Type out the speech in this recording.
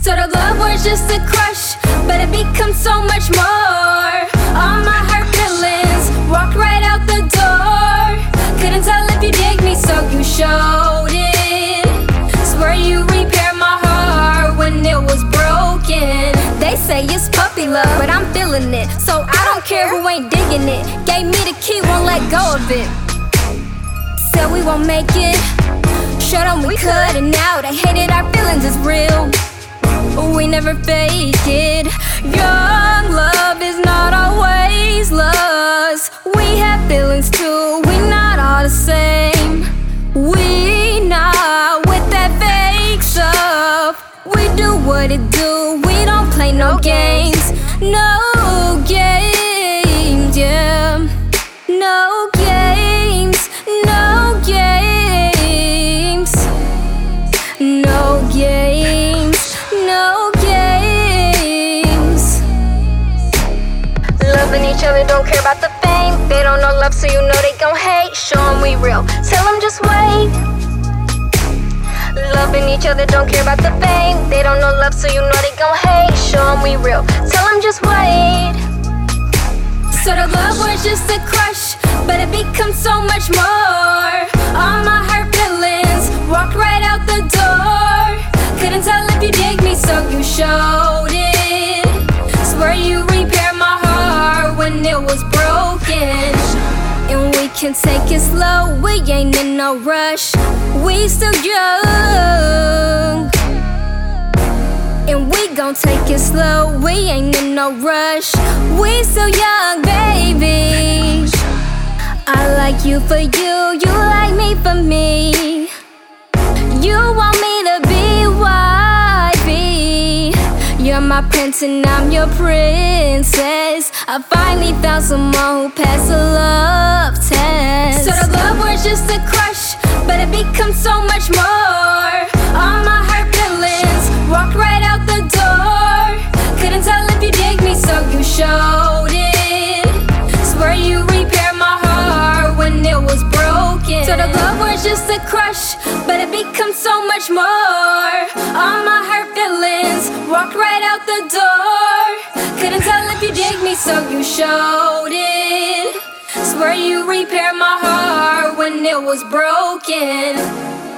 So the love was just a crush, but it becomes so much more. All my hurt feelings walked right out the door. Couldn't tell if you dig me, so you showed it. Swear you repaired my heart when it was broken. They say it's puppy love, but I'm feeling it, so I don't care who ain't digging it. Gave me the key, won't let go of it. Said we won't make it, showed them we could, and now they hated our feelings is real. We never fake it. Young love is not always lost. We have feelings too, we not all the same. We not with that fake stuff. We do what it do, we don't play no games. No games, yeah. No games, no games. No games, no games. Loving each other, don't care about the fame. They don't know love, so you know they gon' hate. Show them we real, tell them just wait. Loving each other, don't care about the fame. They don't know love, so you know they gon' hate. Show them we real, tell them just wait. So the love was just a crush, but it becomes so much more. All my hurt feelings walked right out the door. Couldn't tell if you dig me, so you showed it. Swear you repaired my heart when it was broken. And we can take it slow, we ain't in no rush. We still young, and we gon' take it slow, we ain't in no rush. We still young, baby. I like you for you, you like me for me. You want me to be wifey. You're my prince and I'm your princess. I finally found someone who passed the love test. So the love was just a crush, but it becomes so much more. All my hurt feelings walked right out the door. Couldn't tell if you dig me, so you showed it. Swear you repaired my heart when it was broken. So the love was just a crush, but it becomes so much more. All my hurt feelings walked right out the door. Couldn't tell if you dig me, so you showed it. Swear you repaired my heart when it was broken.